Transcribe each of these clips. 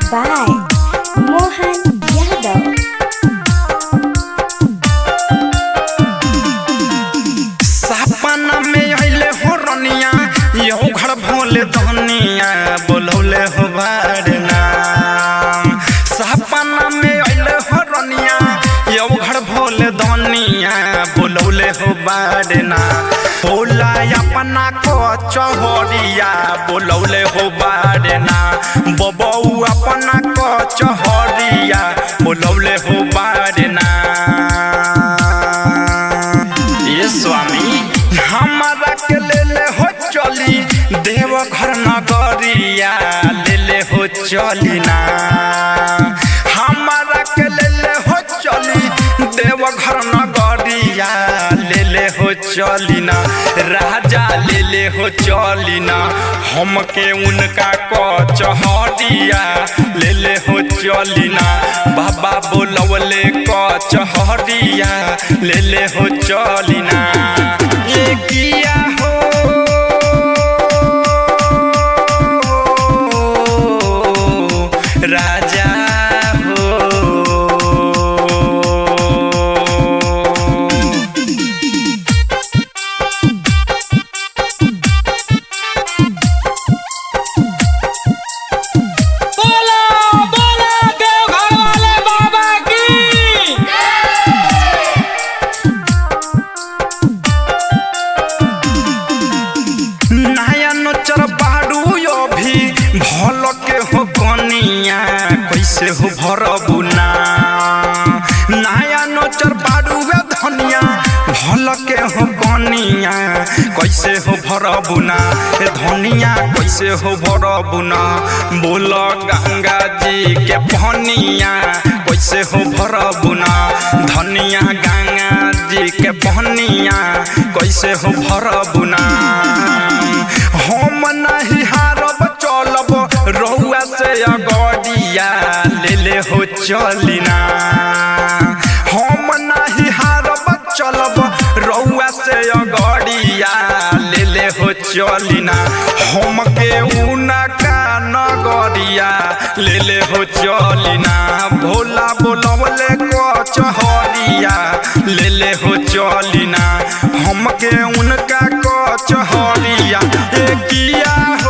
by Mohan Yadav. सपना में अइले हो रनिया यो घर भोले धनिया बोलौले हो बारना। सपना में अइले हो रनिया यो घर भोले धनिया बोलौले हो बारना। भोला अपना को चहरिया बोलौले हो बारना। बबऊ अपना को चहरिया बोलौले हो बारना। ये स्वामी हमारा के ले हो चली देव घर नगरिया ले हो चली ना। हमारा के ले हो चली देव घर नगरिया ले हो चली ना। राजा ले हो चली ना। हमके उनका को चहरिया ले हो चली ना। बाबा बोलवले को चहरिया ले हो चली ना। ये किया हो राजा हो। बोला बोला देवघर वाले बाबा की। नया नचर बाड़ू यो भी भल के हो कनिया कैसे हो भरबू ना। नया नचर बाड़ू धनिया भल के हो कनिया कैसे हो भरबू ना। धनिया कैसे हो भरबू ना। बोल गंगा जी के पनिया कैसे हो भरबू ना। धनिया गंगा जी के पनिया कैसे हो भरबू ना। हम नहीं हारब चलब रउआ से अगडिया ले हो चली ना। हम नहीं हारब चलब रउआ से अगडिया ले हो चली ना। हमके उनका नगरिया ले हो चली ना। भोला बोलवले को चहरिया ले हो चली ना। हमके उनका को चहरिया किया हो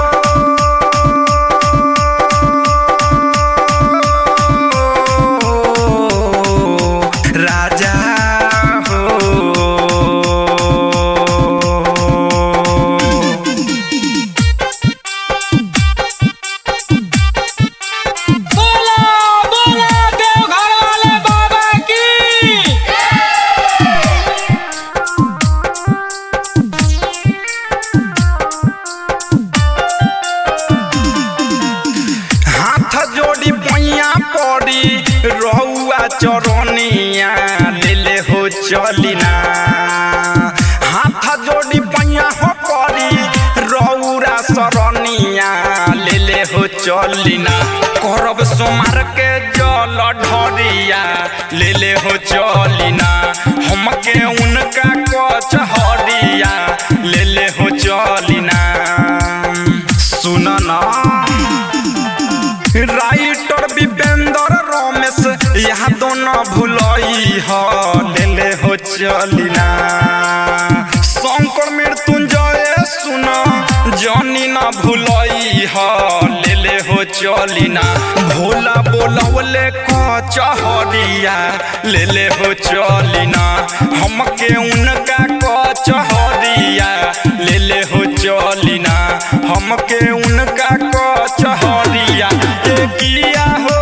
राजा हो। बोला बोला देवघर वाले बाबा की। हाथ जोड़ी पैया पड़ी रहुआ चरनिया ले हो चली ना। हाथ जोड़ी पैया हो पड़ी रउरा सरनिया ले हो चली ना। करब सोमार के जल ढरिया ले हो चली ना। हमके उनका कच हरिया ले हो चली ना। सुन ना राइटर विपेंद्र रमेश यहाँ दोनों भुलई हो ले हो चली ना। शंकर मृत्युंजय सुन जनी न भुलई हो ले हो चली ना। भोला बोलवले को चहरिया ले हो चली ना। हमके उनका को चहरिया ले हो चली ना। हमके उनका को चहरिया किया हो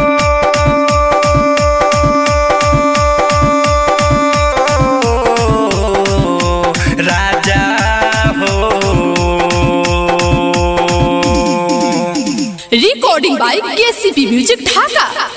राजा हो। Recording by KCP music Dhaka.